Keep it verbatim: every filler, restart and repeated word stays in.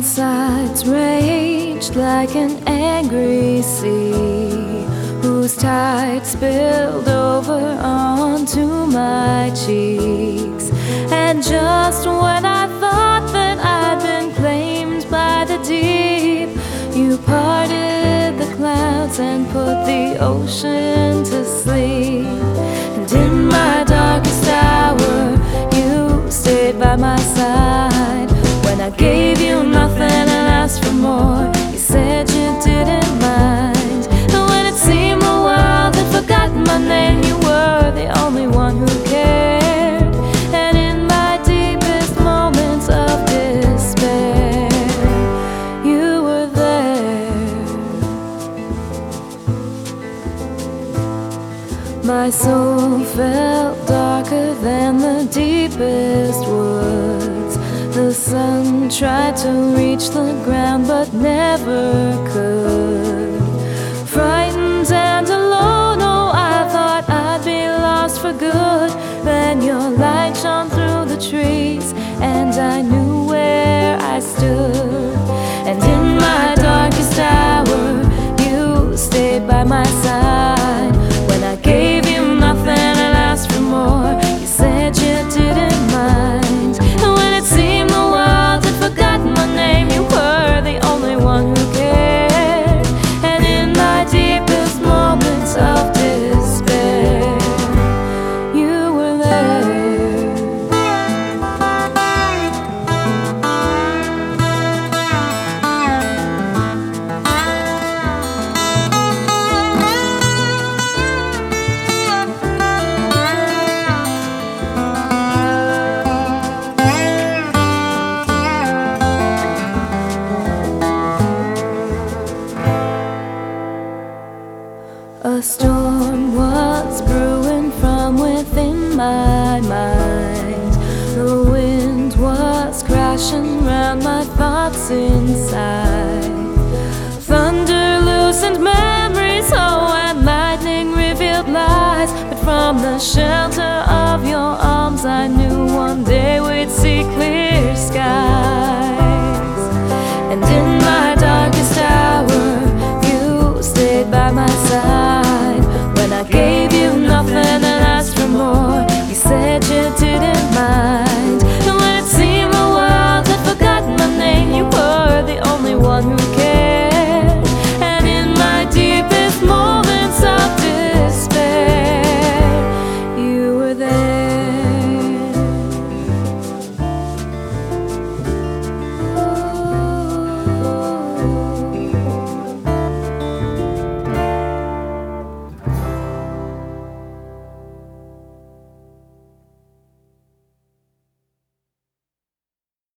sides raged like an angry sea, whose tide spilled over onto my cheeks. And just when I thought that I'd been claimed by the deep, you parted the clouds and put the ocean to sleep. And in my darkest hour, you stayed by my side. When I gave you nothing and asked for more, you said you didn't mind. And when it seemed the world had forgotten my name, you were the only one who cared. And in my deepest moments of despair, you were there. My soul felt darker than the deepest woods. The sun tried to reach the ground but never could. Frightened and alone, oh, I thought I'd be lost for good. Then your light shone through the trees and I knew where I stood. And in my darkest hour, you stayed by my side. When I gave you nothing and asked for more, you said you didn't mind. And when it seemed the world had forgotten my name, you were the only one who cared. And in my deepest moments of despair, you were there. A storm